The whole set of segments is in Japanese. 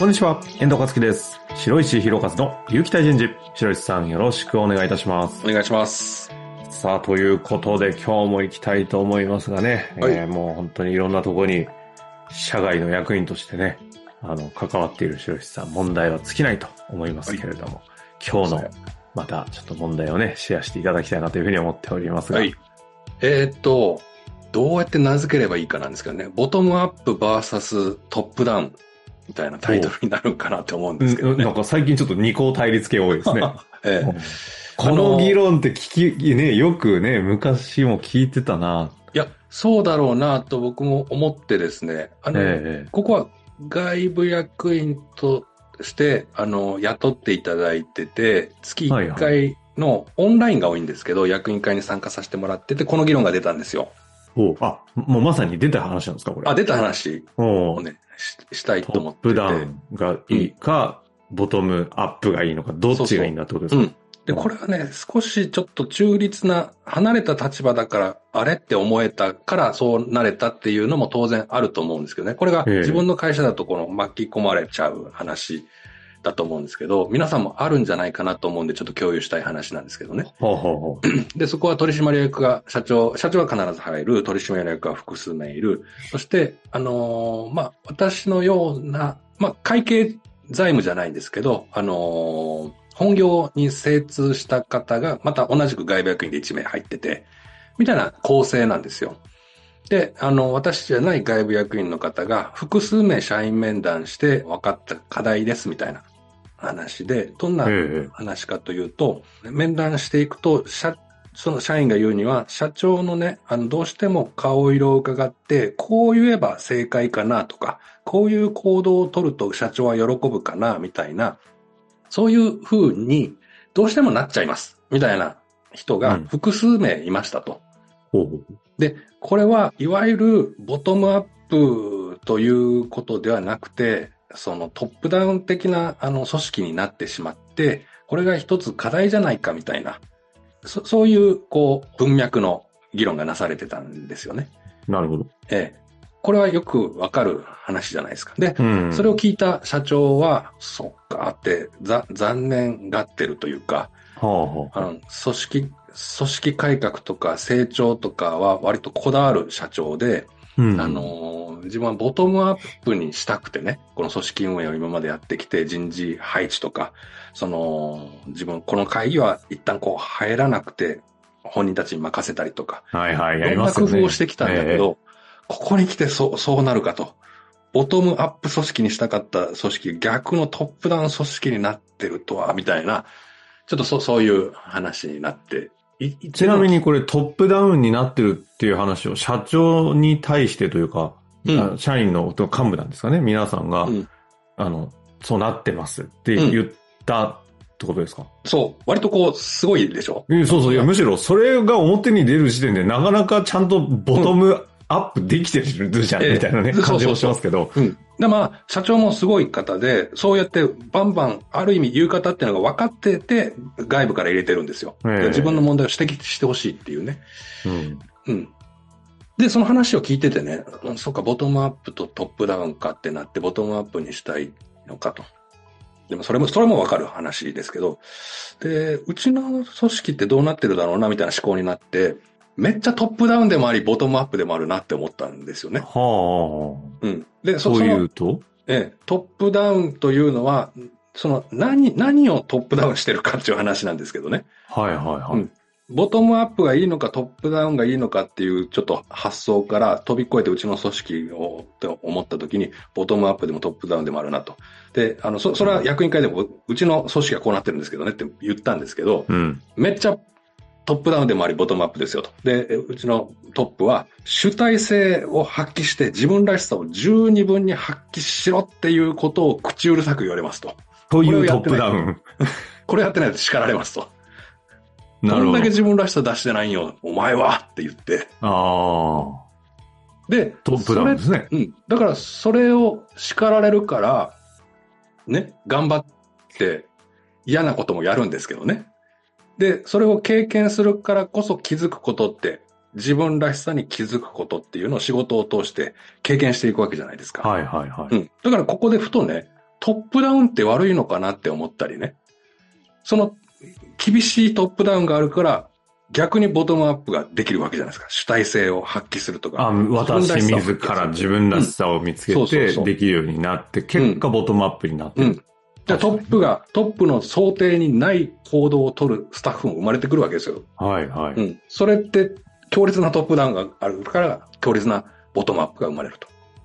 こんにちは、遠藤和樹です。白石弘和の有機体人事。白石さんよろしくお願いいたします。 お願いします。 さあ、ということで今日も行きたいと思いますがね、 はい、 もう本当にいろんなところに社外の役員としてね、関わっている白石さん、問題は尽きないと思いますけれども、今日のまたちょっと問題をね、シェアしていただきたいなというふうに思っておりますが。 はい。どうやって名付ければいいかなんですけどね、ボトムアップ vs トップダウンみたいなタイトルになるかなって思うんですけどね。 なんか最近ちょっと二項対立系多いですね。このの議論ってよくね、昔も聞いてたな。 いや、そうだろうなと僕も思ってですね、ここは外部役員として、雇っていただいてて、月1回のオンラインが多いんですけど、役員会に参加させてもらってて、この議論が出たんですよ。 もうまさに出た話なんですか、これ。 出た話をね、したいと思ってて。 トップダウンがいいか、ボトムアップがいいのか、どっちがいいんだってことですか？ で、これはね、少しちょっと中立な、離れた立場だから、あれって思えたからそうなれたっていうのも当然あると思うんですけどね。これが自分の会社だと巻き込まれちゃう話だと思うんですけど、皆さんもあるんじゃないかなと思うんで、ちょっと共有したい話なんですけどね。で、そこは取締役が社長は必ず入る、取締役が複数名いる。そして、私のような、会計財務じゃないんですけど、本業に精通した方が、また同じく外部役員で1名入ってて、みたいな構成なんですよ。で、私じゃない外部役員の方が複数名社員面談して分かった課題ですみたいな話で、どんな話かというと、面談していくと、その社員が言うには、社長のね、どうしても顔色を伺って、こう言えば正解かなとか、こういう行動を取ると社長は喜ぶかな、みたいな、そういう風にどうしてもなっちゃいます。みたいな人が複数名いましたと。で、これはいわゆるボトムアップということではなくて、そのトップダウン的な組織になってしまって、これが一つ課題じゃないかみたいな、そういう文脈の議論がなされてたんですよね。 なるほど。 これはよくわかる話じゃないですか。で、それを聞いた社長は、そっかって残念がってるというか、組織改革とか成長とかは割とこだわる社長で、自分はボトムアップにしたくてね、この組織運営を今までやってきて人事配置とか、自分この会議は一旦入らなくて本人たちに任せたりとか、いろんな工夫をしてきたんだけど、ここに来てそうなるかと。ボトムアップ組織にしたかった組織、逆のトップダウン組織になってるとは、みたいな、ちょっとそういう話になって。 ちなみにこれトップダウンになってるっていう話を社長に対してというか、社員の幹部なんですかね、皆さんが、そうなってますって言ったってことですか？ そう。割とすごいでしょ？ そう。いや、むしろそれが表に出る時点でなかなかちゃんとボトムアップできてるじゃん、みたいなね、感じもしますけど。 で、社長もすごい方で、そうやってバンバン、ある意味言う方っていうのが分かってて、外部から入れてるんですよ。自分の問題を指摘してほしいっていうね。で、その話を聞いててね、そっか、ボトムアップとトップダウンかってなって、ボトムアップにしたいのかと。でもそれも分かる話ですけど、で、うちの組織ってどうなってるだろうな、みたいな思考になって、めっちゃトップダウンでもあり、ボトムアップでもあるなって思ったんですよね。で、 そういうと？ トップダウンというのは、何をトップダウンしてるかっていう話なんですけどね。ボトムアップがいいのかトップダウンがいいのかっていうちょっと発想から飛び越えてうちの組織をって思った時に、ボトムアップでもトップダウンでもあるなと。で、それは役員会でもうちの組織はこうなってるんですけどねって言ったんですけど、めっちゃトップダウンでもあり、ボトムアップですよと。で、うちのトップは、主体性を発揮して、自分らしさを十二分に発揮しろっていうことを口うるさく言われますと。 というトップダウン。 これやってないと叱られますと。どんだけ自分らしさ出してないんよ、お前はって言って。で、 トップダウンですね。 だから、それを叱られるから、ね、頑張って嫌なこともやるんですけどね。で、それを経験するからこそ気づくことって、自分らしさに気づくことっていうのを仕事を通して経験していくわけじゃないですか。だからここでふとね、 トップダウンって悪いのかなって思ったりね。その厳しいトップダウンがあるから逆にボトムアップができるわけじゃないですか。主体性を発揮するとか。 私自ら自分らしさを見つけてできるようになって、結果ボトムアップになってる。 トップの想定にない行動を取るスタッフも生まれてくるわけですよ。 はいはい。 それって強烈なトップダウンがあるから強烈なボトムアップが生まれると。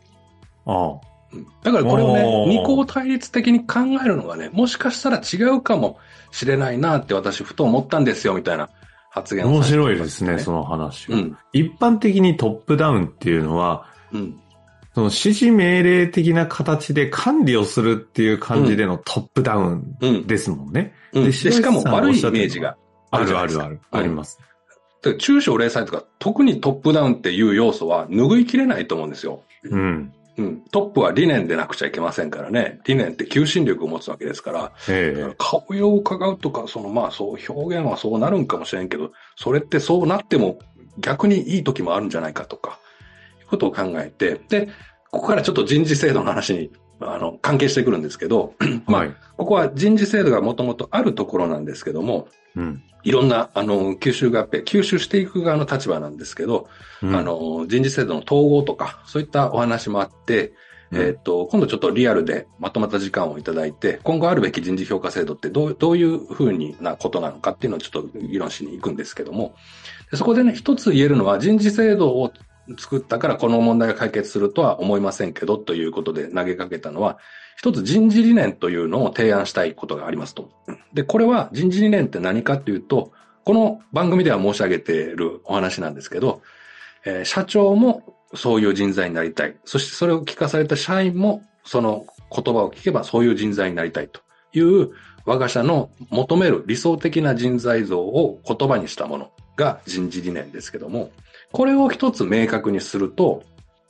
だからこれをね、二項対立的に考えるのがね、もしかしたら違うかもしれないなって私ふと思ったんですよみたいな発言を面白いですね、その話は。一般的にトップダウンっていうのは、その指示命令的な形で管理をするっていう感じでのトップダウンですもんね。 でしかも悪いイメージがある。あります。 中小零細とか、特にトップダウンっていう要素は拭いきれないと思うんですよ。トップは理念でなくちゃいけませんからね。理念って求心力を持つわけですから。顔色を伺うとか、そう表現はそうなるんかもしれんけど、それってそうなっても逆にいい時もあるんじゃないかとか、いうことを考えて、で、ここからちょっと人事制度の話に、関係してくるんですけど、ここは人事制度がもともとあるところなんですけども、いろんな、吸収していく側の立場なんですけど、人事制度の統合とか、そういったお話もあって、今度ちょっとリアルでまとまった時間をいただいて、今後あるべき人事評価制度ってどういうふうなことなのかっていうのをちょっと議論しに行くんですけども、そこでね、一つ言えるのは人事制度を作ったからこの問題が解決するとは思いませんけどということで投げかけたのは、一つ人事理念というのを提案したいことがありますと。で、これは人事理念って何かっていうと、この番組では申し上げているお話なんですけど、社長もそういう人材になりたい。そしてそれを聞かされた社員もその言葉を聞けばそういう人材になりたいという我が社の求める理想的な人材像を言葉にしたものが人事理念ですけども、これを一つ明確にすると、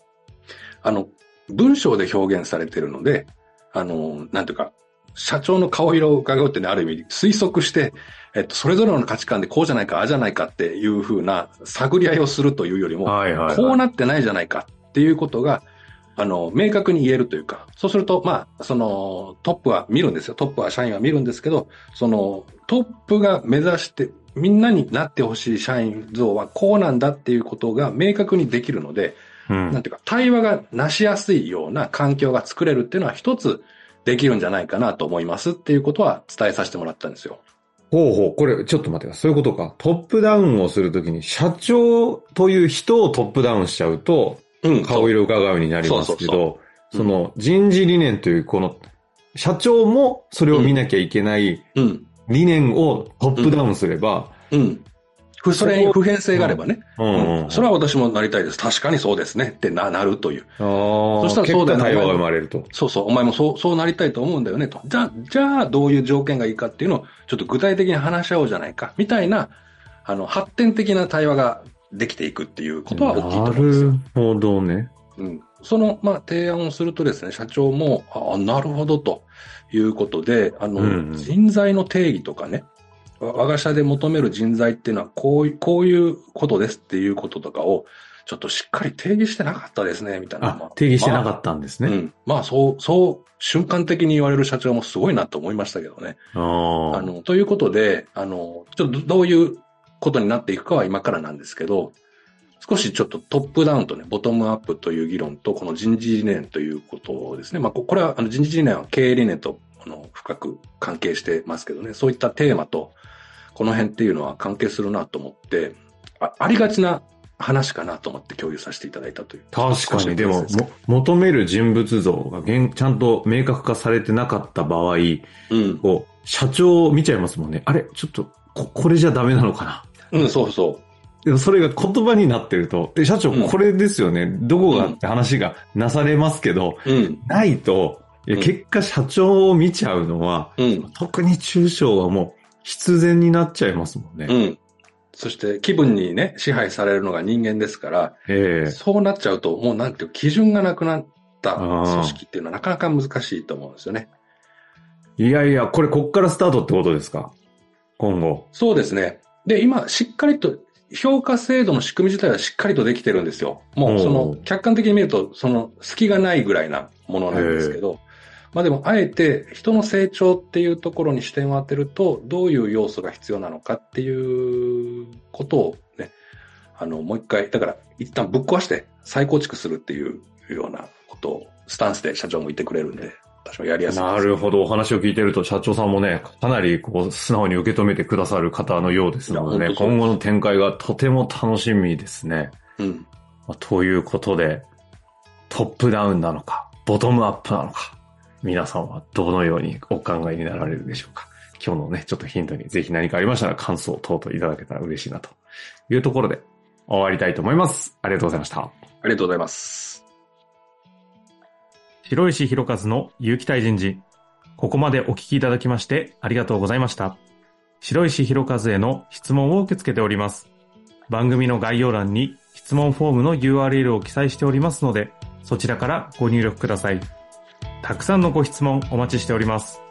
文章で表現されているので、なんていうか、社長の顔色を伺うってね、ある意味推測して、それぞれの価値観でこうじゃないか、ああじゃないかっていう風な探り合いをするというよりも、こうなってないじゃないかっていうことが、明確に言えるというか、そうすると、トップは見るんですよ。トップは社員は見るんですけど、トップが目指して、みんなになってほしい社員像はこうなんだっていうことが明確にできるので、なんていうか、対話がなしやすいような環境が作れるっていうのは一つできるんじゃないかなと思いますっていうことは伝えさせてもらったんですよ。 これちょっと待ってください。そういうことか。トップダウンをするときに社長という人をトップダウンしちゃうと、顔色を伺うになりますけど、その人事理念というこの社長もそれを見なきゃいけない理念をトップダウンすれば、 それに普遍性があればね。それは私もなりたいです。確かにそうですねってなるという。 そしたらそうだよね。対話が生まれると。 そう。お前もそうなりたいと思うんだよねと。じゃあどういう条件がいいかっていうのをちょっと具体的に話し合おうじゃないか。みたいな、発展的な対話ができていくっていうことは大きいと思うんですよ。 なるほどね。 その、提案をするとですね、社長も、なるほどということで、人材の定義とかね、我が社で求める人材っていうのはこういうことですっていうこととかをちょっとしっかり定義してなかったですねみたいな。 定義してなかったんですね。 そう瞬間的に言われる社長もすごいなと思いましたけどね。ということでちょっとどういうことになっていくかは今からなんですけど、少しちょっとトップダウンとねボトムアップという議論とこの人事理念ということですね。これは人事理念は経営理念と深く関係してますけどね。そういったテーマとこの辺っていうのは関係するなと思って、ありがちな話かなと思って共有させていただいたという。 確かに、でも、求める人物像がちゃんと明確化されてなかった場合、社長を見ちゃいますもんね。あれちょっと、これじゃダメなのかな。 そうそう。 でもそれが言葉になってると、社長、これですよね。どこがって話がなされますけど、ないと、結果社長を見ちゃうのは、特に中小はもう、必然になっちゃいますもんね。 そして気分にね、支配されるのが人間ですから、そうなっちゃうと、もうなんていう基準がなくなった組織っていうのはなかなか難しいと思うんですよね。 いやいや、こっからスタートってことですか？今後。 そうですね。で、今、しっかりと、評価制度の仕組み自体はしっかりとできてるんですよ。もう、客観的に見ると、隙がないぐらいなものなんですけど、 まあでも、あえて人の成長っていうところに視点を当てると、どういう要素が必要なのかっていうことをね、もう一回、だから一旦ぶっ壊して再構築するっていうようなことを、スタンスで社長も言ってくれるんで、私もやりやすいです、ね。 なるほど。お話を聞いてると、社長さんもね、かなりこう素直に受け止めてくださる方のようですのでね、今後の展開がとても楽しみですね。 うん。 ということで、トップダウンなのか、ボトムアップなのか、皆さんはどのようにお考えになられるでしょうか。今日のね、ちょっとヒントにぜひ何かありましたら感想等々いただけたら嬉しいなというところで終わりたいと思います。ありがとうございました。ありがとうございます。 白石弘和の有機体人事。ここまでお聞きいただきましてありがとうございました。白石弘和への質問を受け付けております。番組の概要欄に質問フォームの URL を記載しておりますので、そちらからご入力ください。たくさんのご質問お待ちしております。